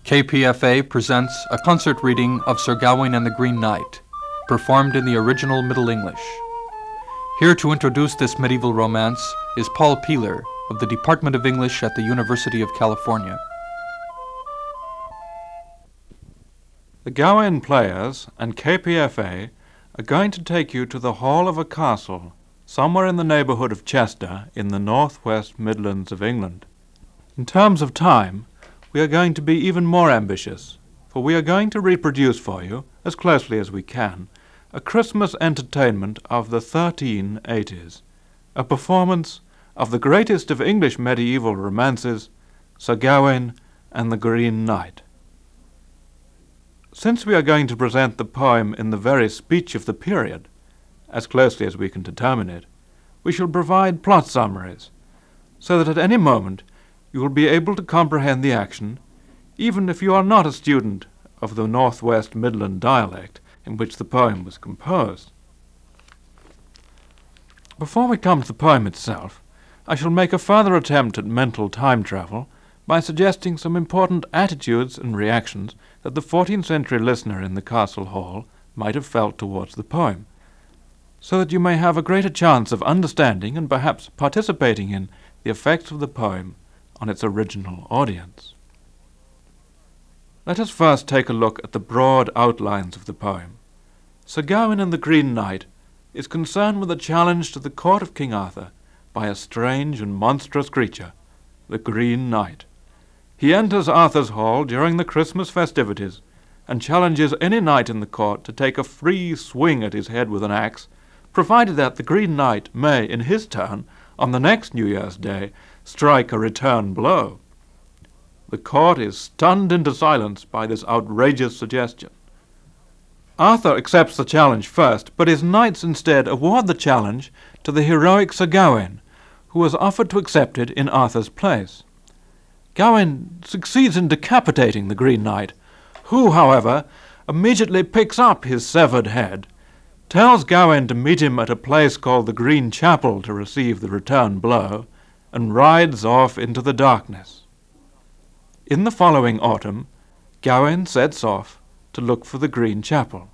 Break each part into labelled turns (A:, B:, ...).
A: KPFA presents a concert reading of Sir Gawain and the Green Knight, performed in the original Middle English. Here to introduce this medieval romance is Paul Peeler of the Department of English at the University of California.
B: The Gawain players and KPFA are going to take you to the hall of a castle somewhere in the neighbourhood of Chester in the northwest Midlands of England. In terms of time, we are going to be even more ambitious, for we are going to reproduce for you, as closely as we can, a Christmas entertainment of the 1380s, a performance of the greatest of English medieval romances, Sir Gawain and the Green Knight. Since we are going to present the poem in the very speech of the period, as closely as we can determine it, we shall provide plot summaries, so that at any moment you will be able to comprehend the action, even if you are not a student of the Northwest Midland dialect in which the poem was composed. Before we come to the poem itself, I shall make a further attempt at mental time travel by suggesting some important attitudes and reactions that the 14th century listener in the castle hall might have felt towards the poem, so that you may have a greater chance of understanding and perhaps participating in the effects of the poem on its original audience. Let us first take a look at the broad outlines of the poem. Sir Gawain and the Green Knight is concerned with a challenge to the court of King Arthur by a strange and monstrous creature, the Green Knight. He enters Arthur's hall during the Christmas festivities and challenges any knight in the court to take a free swing at his head with an axe, provided that the Green Knight may, in his turn, on the next New Year's Day, strike a return blow. The court is stunned into silence by this outrageous suggestion. Arthur accepts the challenge first, but his knights instead award the challenge to the heroic Sir Gawain, who has offered to accept it in Arthur's place. Gawain succeeds in decapitating the Green Knight, who, however, immediately picks up his severed head, tells Gawain to meet him at a place called the Green Chapel to receive the return blow, and rides off into the darkness. In the following autumn, Gawain sets off to look for the Green Chapel.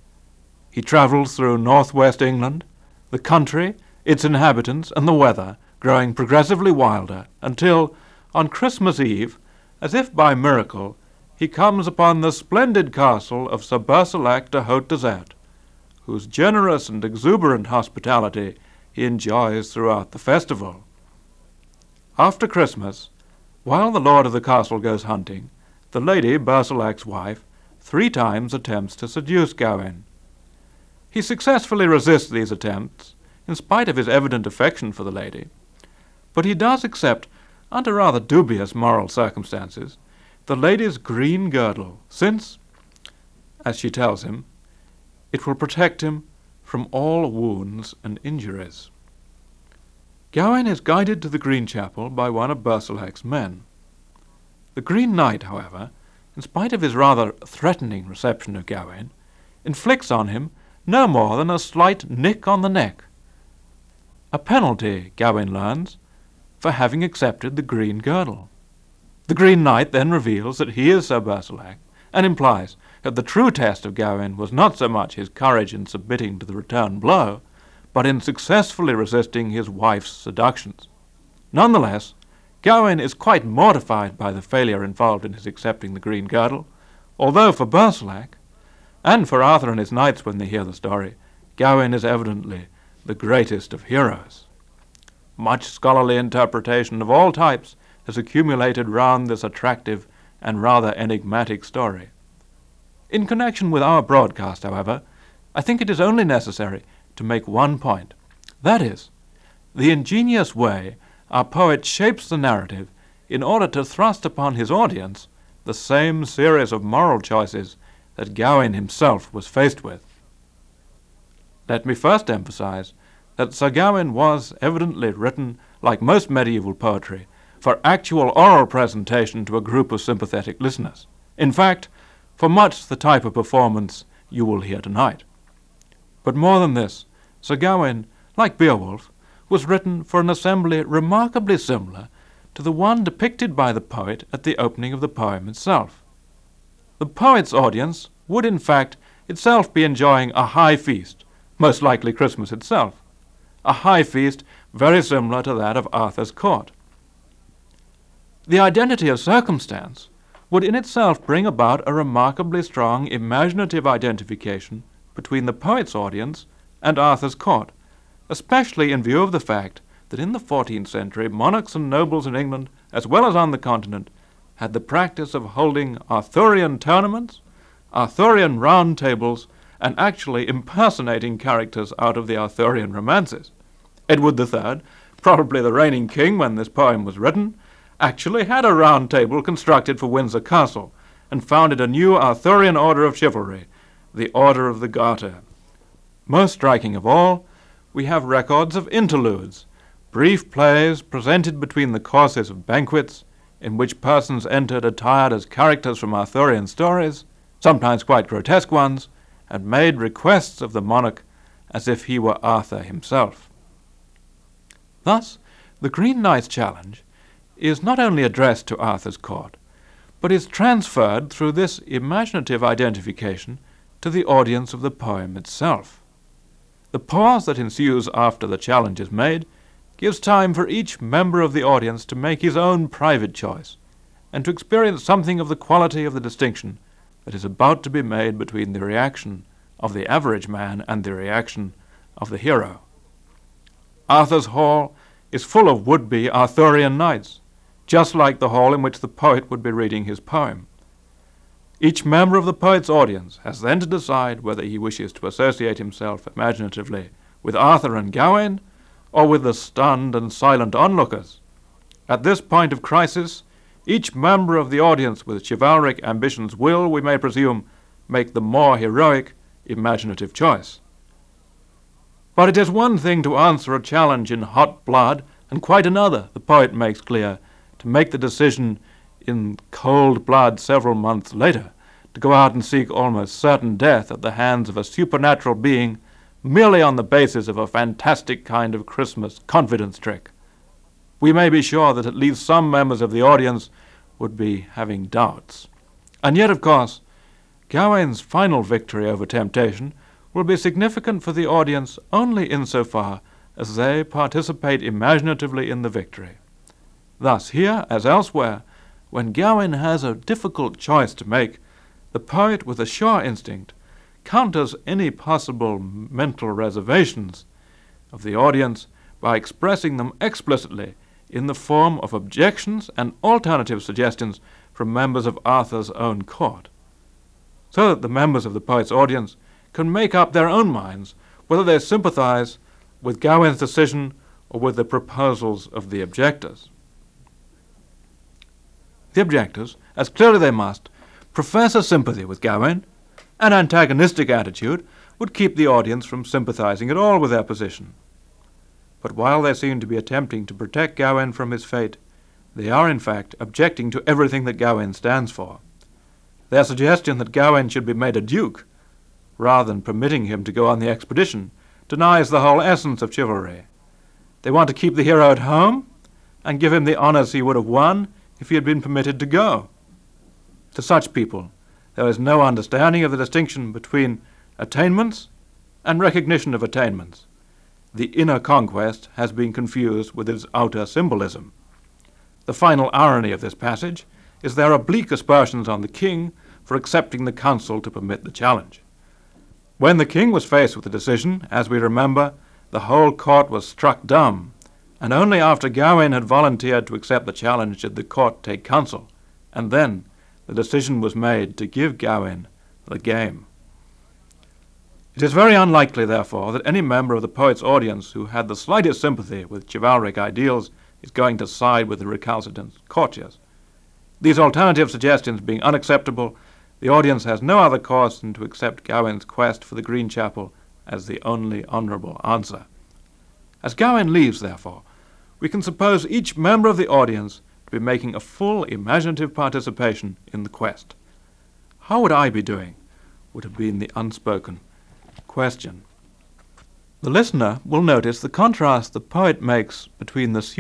B: He travels through northwest England, the country, its inhabitants, and the weather, growing progressively wilder, until, on Christmas Eve, as if by miracle, he comes upon the splendid castle of Sir Bersilac de Haute Desert, whose generous and exuberant hospitality he enjoys throughout the festival. After Christmas, while the lord of the castle goes hunting, the lady, Bersilac's wife, 3 times attempts to seduce Gawain. He successfully resists these attempts, in spite of his evident affection for the lady, but he does accept, under rather dubious moral circumstances, the lady's green girdle, since, as she tells him, it will protect him from all wounds and injuries. Gawain is guided to the Green Chapel by one of Bersilac's men. The Green Knight, however, in spite of his rather threatening reception of Gawain, inflicts on him no more than a slight nick on the neck, a penalty, Gawain learns, for having accepted the green girdle. The Green Knight then reveals that he is Sir Bersilac, and implies that the true test of Gawain was not so much his courage in submitting to the return blow, but in successfully resisting his wife's seductions. Nonetheless, Gawain is quite mortified by the failure involved in his accepting the green girdle, although for Bersilac, and for Arthur and his knights when they hear the story, Gawain is evidently the greatest of heroes. Much scholarly interpretation of all types has accumulated round this attractive and rather enigmatic story. In connection with our broadcast, however, I think it is only necessary to make one point. That is, the ingenious way our poet shapes the narrative in order to thrust upon his audience the same series of moral choices that Gawain himself was faced with. Let me first emphasize that Sir Gawain was evidently written, like most medieval poetry, for actual oral presentation to a group of sympathetic listeners. In fact, for much the type of performance you will hear tonight. But more than this, Sir Gawain, like Beowulf, was written for an assembly remarkably similar to the one depicted by the poet at the opening of the poem itself. the poet's audience would in fact itself be enjoying a high feast, most likely Christmas itself, a high feast very similar to that of Arthur's court. The identity of circumstance would in itself bring about a remarkably strong imaginative identification between the poet's audience and Arthur's court, especially in view of the fact that in the 14th century monarchs and nobles in England, as well as on the continent, had the practice of holding Arthurian tournaments, Arthurian round tables, and actually impersonating characters out of the Arthurian romances. Edward III, probably the reigning king when this poem was written, actually had a round table constructed for Windsor Castle, and founded a new Arthurian order of chivalry, the Order of the Garter. Most striking of all, we have records of interludes, brief plays presented between the courses of banquets, in which persons entered attired as characters from Arthurian stories, sometimes quite grotesque ones, and made requests of the monarch as if he were Arthur himself. Thus, the Green Knight's challenge is not only addressed to Arthur's court, but is transferred through this imaginative identification to the audience of the poem itself. The pause that ensues after the challenge is made gives time for each member of the audience to make his own private choice, and to experience something of the quality of the distinction that is about to be made between the reaction of the average man and the reaction of the hero. Arthur's hall is full of would-be Arthurian knights, just like the hall in which the poet would be reading his poem. Each member of the poet's audience has then to decide whether he wishes to associate himself imaginatively with Arthur and Gawain, or with the stunned and silent onlookers. At this point of crisis, each member of the audience with chivalric ambitions will, we may presume, make the more heroic, imaginative choice. But it is one thing to answer a challenge in hot blood, and quite another, the poet makes clear, to make the decision in cold blood several months later, to go out and seek almost certain death at the hands of a supernatural being merely on the basis of a fantastic kind of Christmas confidence trick. We may be sure that at least some members of the audience would be having doubts. And yet, of course, Gawain's final victory over temptation will be significant for the audience only insofar as they participate imaginatively in the victory. Thus, here, as elsewhere, when Gawain has a difficult choice to make, the poet, with a sure instinct, counters any possible mental reservations of the audience by expressing them explicitly in the form of objections and alternative suggestions from members of Arthur's own court, so that the members of the poet's audience can make up their own minds whether they sympathize with Gawain's decision or with the proposals of the objectors. The objectors, as clearly they must, profess a sympathy with Gawain. An antagonistic attitude would keep the audience from sympathizing at all with their position. But while they seem to be attempting to protect Gawain from his fate, they are in fact objecting to everything that Gawain stands for. Their suggestion that Gawain should be made a duke, rather than permitting him to go on the expedition, denies the whole essence of chivalry. They want to keep the hero at home and give him the honors he would have won if he had been permitted to go. To such people, there is no understanding of the distinction between attainments and recognition of attainments. The inner conquest has been confused with its outer symbolism. The final irony of this passage is their oblique aspersions on the king for accepting the counsel to permit the challenge. When the king was faced with the decision, as we remember, the whole court was struck dumb, and only after Gawain had volunteered to accept the challenge did the court take counsel, and then the decision was made to give Gawain the game. It is very unlikely, therefore, that any member of the poet's audience who had the slightest sympathy with chivalric ideals is going to side with the recalcitrant courtiers. These alternative suggestions being unacceptable, the audience has no other course than to accept Gawain's quest for the Green Chapel as the only honourable answer. As Gawain leaves, therefore, we can suppose each member of the audience to be making a full imaginative participation in the quest. How would I be doing? Would have been the unspoken question. The listener will notice the contrast the poet makes between the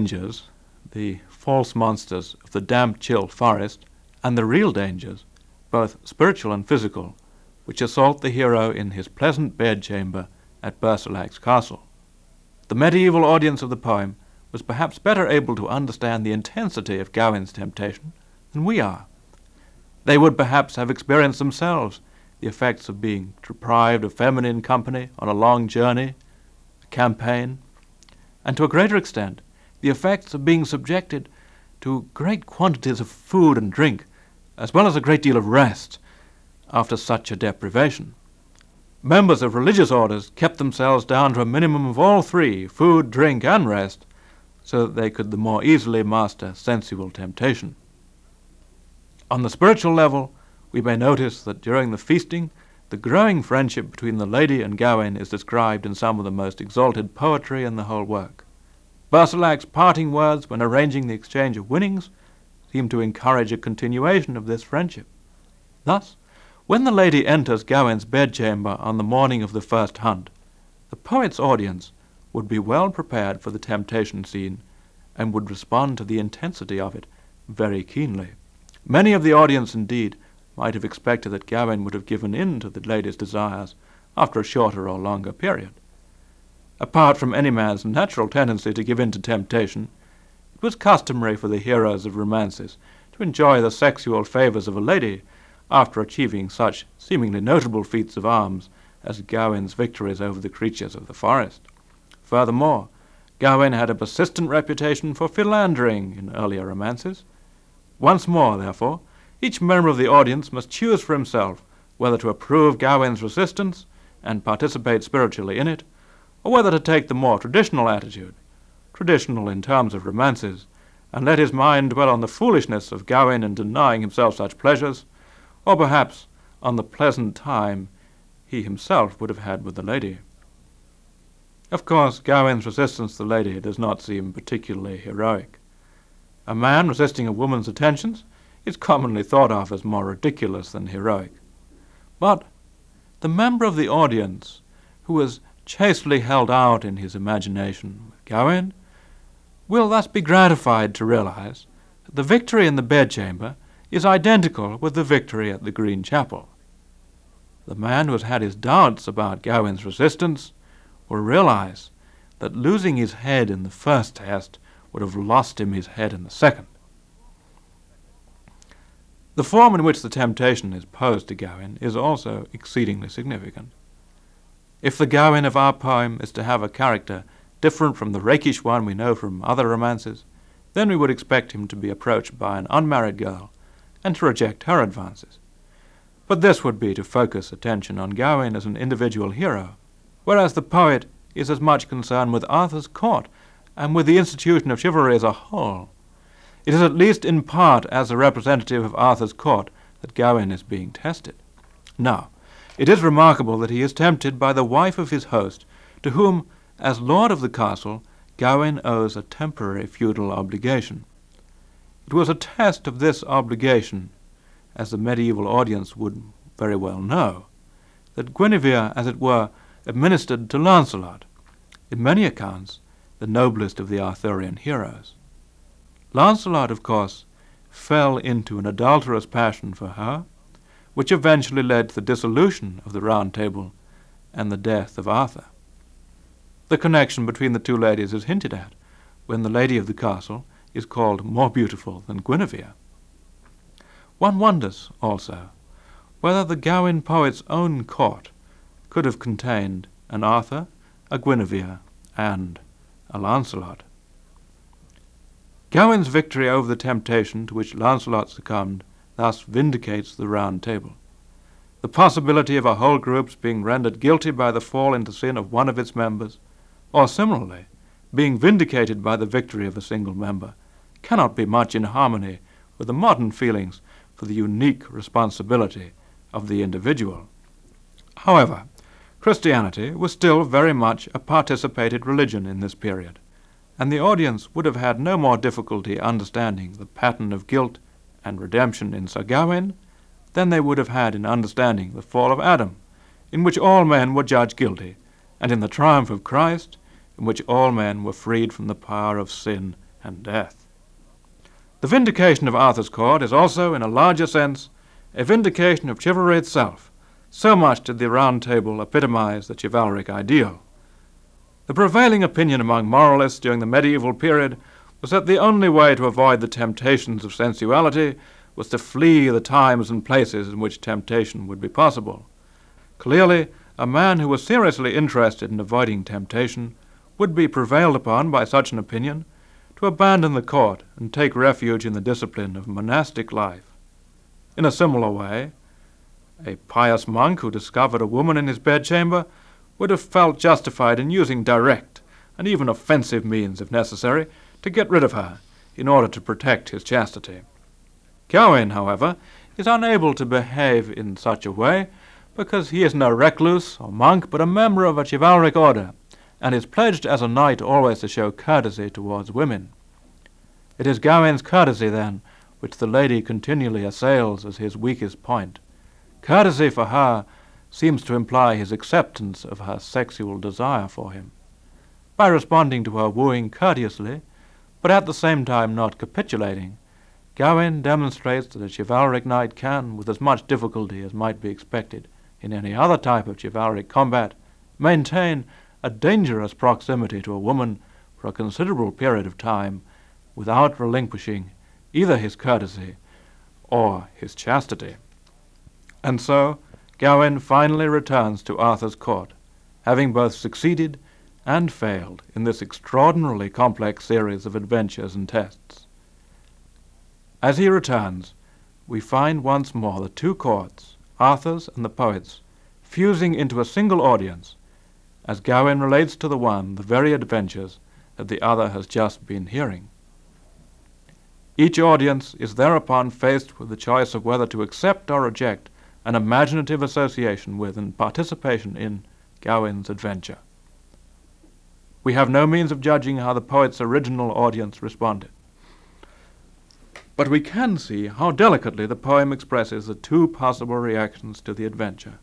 B: pseudo-dangers, the false monsters of the damp, chill forest, and the real dangers, both spiritual and physical, which assault the hero in his pleasant bedchamber at Bersalac's castle. The medieval audience of the poem was perhaps better able to understand the intensity of Gawain's temptation than we are. They would perhaps have experienced themselves the effects of being deprived of feminine company on a long journey, a campaign, and to a greater extent, the effects of being subjected to great quantities of food and drink, as well as a great deal of rest, after such a deprivation. Members of religious orders kept themselves down to a minimum of all three, food, drink, and rest, so that they could the more easily master sensual temptation. On the spiritual level, we may notice that during the feasting, the growing friendship between the lady and Gawain is described in some of the most exalted poetry in the whole work. Bersalac's parting words when arranging the exchange of winnings seem to encourage a continuation of this friendship. Thus, when the lady enters Gawain's bedchamber on the morning of the first hunt, the poet's audience would be well prepared for the temptation scene and would respond to the intensity of it very keenly. Many of the audience, indeed, might have expected that Gawain would have given in to the lady's desires after a shorter or longer period. Apart from any man's natural tendency to give in to temptation, it was customary for the heroes of romances to enjoy the sexual favors of a lady after achieving such seemingly notable feats of arms as Gawain's victories over the creatures of the forest. Furthermore, Gawain had a persistent reputation for philandering in earlier romances. Once more, therefore, each member of the audience must choose for himself whether to approve Gawain's resistance and participate spiritually in it, or whether to take the more traditional attitude, traditional in terms of romances, and let his mind dwell on the foolishness of Gawain in denying himself such pleasures, or perhaps on the pleasant time he himself would have had with the lady. Of course, Gawain's resistance to the lady does not seem particularly heroic. A man resisting a woman's attentions is commonly thought of as more ridiculous than heroic. But the member of the audience who is chastely held out in his imagination with Gawain will thus be gratified to realize that the victory in the bedchamber is identical with the victory at the Green Chapel. The man who has had his doubts about Gawain's resistance will realize that losing his head in the first test would have lost him his head in the second. The form in which the temptation is posed to Gawain is also exceedingly significant. If the Gawain of our poem is to have a character different from the rakish one we know from other romances, then we would expect him to be approached by an unmarried girl and to reject her advances. But this would be to focus attention on Gawain as an individual hero, whereas the poet is as much concerned with Arthur's court and with the institution of chivalry as a whole. It is at least in part as a representative of Arthur's court that Gawain is being tested. Now, it is remarkable that he is tempted by the wife of his host, to whom, as lord of the castle, Gawain owes a temporary feudal obligation. It was a test of this obligation, as the medieval audience would very well know, that Guinevere, as it were, administered to Lancelot, in many accounts the noblest of the Arthurian heroes. Lancelot, of course, fell into an adulterous passion for her, which eventually led to the dissolution of the Round Table and the death of Arthur. The connection between the two ladies is hinted at when the lady of the castle is called more beautiful than Guinevere. One wonders, also, whether the Gawain poet's own court could have contained an Arthur, a Guinevere, and a Lancelot. Gawain's victory over the temptation to which Lancelot succumbed thus vindicates the Round Table. The possibility of a whole group's being rendered guilty by the fall into sin of one of its members, or similarly, being vindicated by the victory of a single member, cannot be much in harmony with the modern feelings for the unique responsibility of the individual. However, Christianity was still very much a participated religion in this period, and the audience would have had no more difficulty understanding the pattern of guilt and redemption in Sir Gawain than they would have had in understanding the fall of Adam, in which all men were judged guilty, and in the triumph of Christ, in which all men were freed from the power of sin and death. The vindication of Arthur's court is also, in a larger sense, a vindication of chivalry itself. So much did the Round Table epitomize the chivalric ideal. The prevailing opinion among moralists during the medieval period was that the only way to avoid the temptations of sensuality was to flee the times and places in which temptation would be possible. Clearly, a man who was seriously interested in avoiding temptation would be prevailed upon by such an opinion to abandon the court and take refuge in the discipline of monastic life. In a similar way, a pious monk who discovered a woman in his bedchamber would have felt justified in using direct and even offensive means, if necessary, to get rid of her in order to protect his chastity. Gawain, however, is unable to behave in such a way because he is no recluse or monk but a member of a chivalric order, and is pledged as a knight always to show courtesy towards women. It is Gawain's courtesy, then, which the lady continually assails as his weakest point. Courtesy for her seems to imply his acceptance of her sexual desire for him. By responding to her wooing courteously, but at the same time not capitulating, Gawain demonstrates that a chivalric knight can, with as much difficulty as might be expected in any other type of chivalric combat, maintain a dangerous proximity to a woman for a considerable period of time without relinquishing either his courtesy or his chastity. And so Gawain finally returns to Arthur's court, having both succeeded and failed in this extraordinarily complex series of adventures and tests. As he returns, we find once more the two courts, Arthur's and the poet's, fusing into a single audience, as Gawain relates to the one the very adventures that the other has just been hearing. Each audience is thereupon faced with the choice of whether to accept or reject an imaginative association with and participation in Gawain's adventure. We have no means of judging how the poet's original audience responded, but we can see how delicately the poem expresses the two possible reactions to the adventure.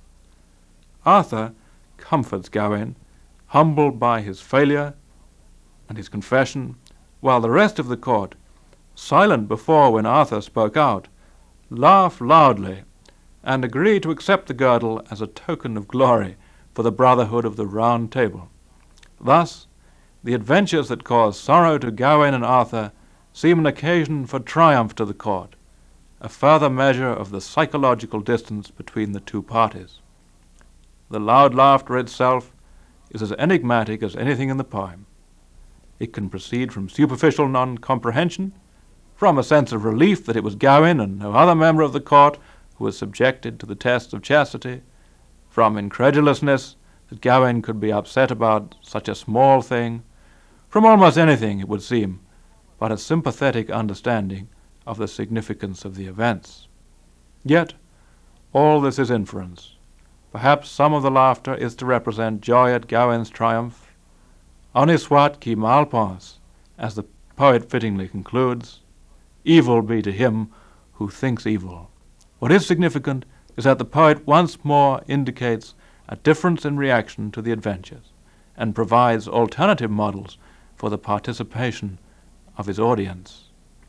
B: Arthur comforts Gawain, humbled by his failure and his confession, while the rest of the court, silent before when Arthur spoke out, laugh loudly and agree to accept the girdle as a token of glory for the brotherhood of the Round Table. Thus, the adventures that cause sorrow to Gawain and Arthur seem an occasion for triumph to the court, a further measure of the psychological distance between the two parties. The loud laughter itself is as enigmatic as anything in the poem. It can proceed from superficial non-comprehension, from a sense of relief that it was Gawain and no other member of the court who was subjected to the test of chastity, from incredulousness that Gawain could be upset about such a small thing, from almost anything, it would seem, but a sympathetic understanding of the significance of the events. Yet, all this is inference. Perhaps some of the laughter is to represent joy at Gawain's triumph. Honi soit qui mal pense, as the poet fittingly concludes, evil be to him who thinks evil. What is significant is that the poet once more indicates a difference in reaction to the adventures, and provides alternative models for the participation of his audience.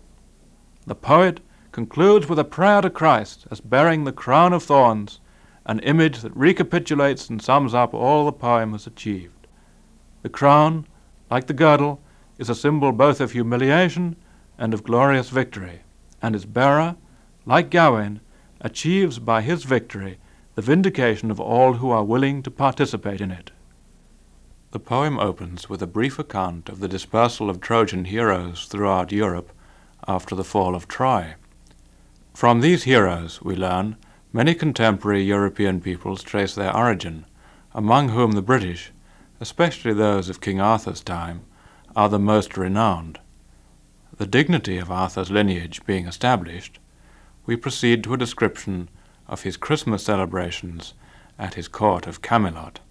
B: The poet concludes with a prayer to Christ as bearing the crown of thorns, an image that recapitulates and sums up all the poem has achieved. The crown, like the girdle, is a symbol both of humiliation and of glorious victory, and its bearer, like Gawain, achieves by his victory the vindication of all who are willing to participate in it. The poem opens with a brief account of the dispersal of Trojan heroes throughout Europe after the fall of Troy. From these heroes, we learn, many contemporary European peoples trace their origin, among whom the British, especially those of King Arthur's time, are the most renowned. The dignity of Arthur's lineage being established, we proceed to a description of his Christmas celebrations at his court of Camelot.